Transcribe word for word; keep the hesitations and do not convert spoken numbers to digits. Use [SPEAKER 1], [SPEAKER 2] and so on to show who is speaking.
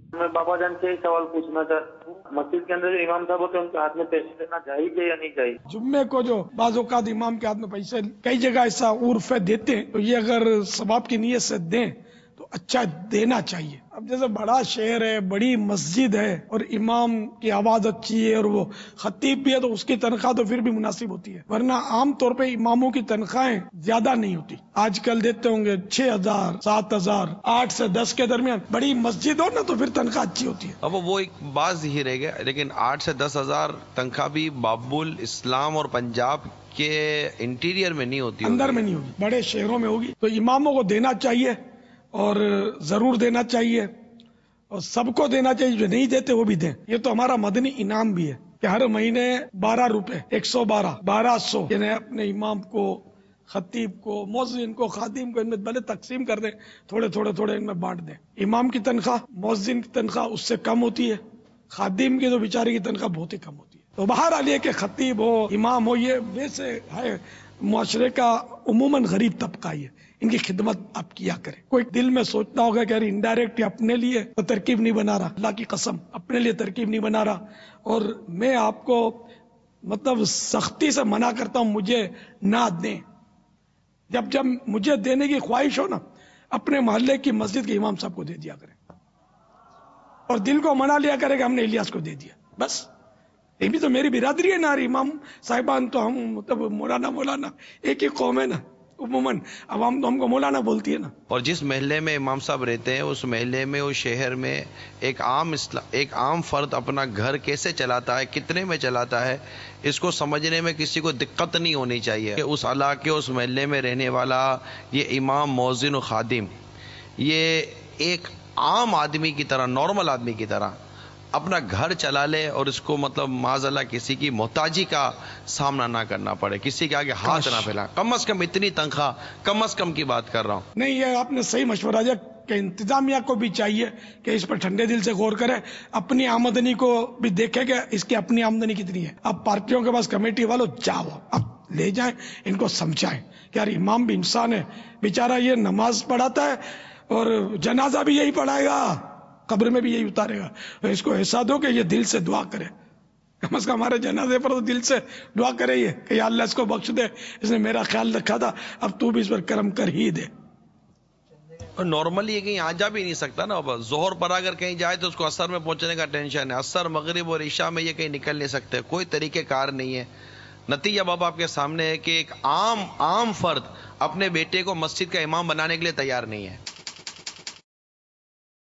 [SPEAKER 1] میں بابا جان سے ہی سوال پوچھنا چاہتا ہوں، مسجد کے اندر جو امام صاحب ہوتے ہیں ان کے ہاتھ میں پیسے دینا چاہیے یا نہیں چاہیے؟
[SPEAKER 2] جمعے کو جو بعض اوقات امام کے ہاتھ میں پیسے کئی جگہ ایسا عرف ہے دیتے ہیں، تو یہ اگر ثواب کی نیت سے دیں تو اچھا دینا چاہیے۔ اب جیسے بڑا شہر ہے، بڑی مسجد ہے اور امام کی آواز اچھی ہے اور وہ خطیب بھی ہے تو اس کی تنخواہ تو پھر بھی مناسب ہوتی ہے، ورنہ عام طور پہ اماموں کی تنخواہیں زیادہ نہیں ہوتی۔ آج کل دیتے ہوں گے چھ ہزار سات ہزار آٹھ سے دس کے درمیان، بڑی مسجد ہو نا تو پھر تنخواہ اچھی ہوتی ہے۔
[SPEAKER 3] اب وہ ایک بات ہی رہ گیا، لیکن آٹھ سے دس ہزار تنخواہ بھی باب الاسلام اور پنجاب کے انٹیریئر میں نہیں ہوتی،
[SPEAKER 2] اندر میں نہیں ہوگی، بڑے شہروں میں ہوگی۔ تو اماموں کو دینا چاہیے اور ضرور دینا چاہیے، اور سب کو دینا چاہیے، جو نہیں دیتے وہ بھی دیں۔ یہ تو ہمارا مدنی انعام بھی ہے کہ ہر مہینے بارہ روپے ایک سو بارہ بارہ سو یعنی اپنے امام کو، خطیب کو، مؤذن کو، خادم کو ان میں بھلے تقسیم کر دیں، تھوڑے تھوڑے تھوڑے ان میں بانٹ دیں۔ امام کی تنخواہ، مؤذن کی تنخواہ اس سے کم ہوتی ہے، خادم کی تو بیچارے کی تنخواہ بہت ہی کم ہوتی ہے۔ تو بہرحال یہ کہ خطیب ہو، امام ہو، یہ ویسے ہے معاشرے کا عموماً غریب طبقہ ہی ہے، ان کی خدمت آپ کیا کریں۔ کوئی دل میں سوچنا ہوگا کہ انڈائریکٹ اپنے لیے تو ترکیب نہیں بنا رہا، اللہ کی قسم اپنے لیے ترکیب نہیں بنا رہا، اور میں آپ کو مطلب سختی سے منع کرتا ہوں مجھے نہ دیں۔ جب جب مجھے دینے کی خواہش ہو نا، اپنے محلے کی مسجد کے امام صاحب کو دے دیا کریں، اور دل کو منا لیا کرے کہ ہم نے الیاس کو دے دیا، بس۔ یہ بھی تو میری برادری ہے نا، امام صاحبان تو ہم مطلب مولانا مولانا ایک ہی قوم ہے نا، عموماً عوام تو ہم کو مولانا بولتی ہے نا۔
[SPEAKER 3] اور جس محلے میں امام صاحب رہتے ہیں اس محلے میں، اس شہر میں ایک عام ایک عام فرد اپنا گھر کیسے چلاتا ہے، کتنے میں چلاتا ہے، اس کو سمجھنے میں کسی کو دقت نہیں ہونی چاہیے کہ اس علاقے، اس محلے میں رہنے والا یہ امام، مؤذن و خادم یہ ایک عام آدمی کی طرح، نارمل آدمی کی طرح اپنا گھر چلا لے، اور اس کو مطلب معاذ اللہ کسی کی محتاجی کا سامنا نہ کرنا پڑے، کسی کے آگے ہاتھ نہ پھیلا۔ کم از کم اتنی تنخواہ، کم از کم کی بات کر رہا ہوں۔
[SPEAKER 2] نہیں، یہ آپ نے صحیح مشورہ دیا کہ انتظامیہ کو بھی چاہیے کہ اس پر ٹھنڈے دل سے غور کرے، اپنی آمدنی کو بھی دیکھے کہ اس کی اپنی آمدنی کتنی ہے۔ اب پارٹیوں کے پاس کمیٹی والوں جاؤ، اب لے جائیں، ان کو سمجھائیں کہ یار امام بھی انسان ہے بیچارہ، یہ نماز پڑھاتا ہے اور جنازہ بھی یہی پڑھائے گا، قبر میں بھی یہی اتارے گا، اس کو احساس دو کہ یہ دل سے دعا کرے، کم از کم ہمارے جنازے پر تو دل سے دعا کرے یہ کہ یا اللہ اس کو بخش دے، اس نے میرا خیال رکھا تھا، اب تو بھی اس پر کرم کر ہی دے۔
[SPEAKER 3] اور نارملی یہ کہیں آ جا بھی نہیں سکتا نا، ظہر پر اگر کہیں جائے تو اس کو عصر میں پہنچنے کا ٹینشن ہے، عصر، مغرب اور عشاء میں یہ کہیں نکل نہیں سکتے، کوئی طریقہ کار نہیں ہے۔ نتیجہ باب آپ کے سامنے ہے کہ ایک عام عام فرد اپنے بیٹے کو مسجد کا امام بنانے کے لیے تیار نہیں ہے۔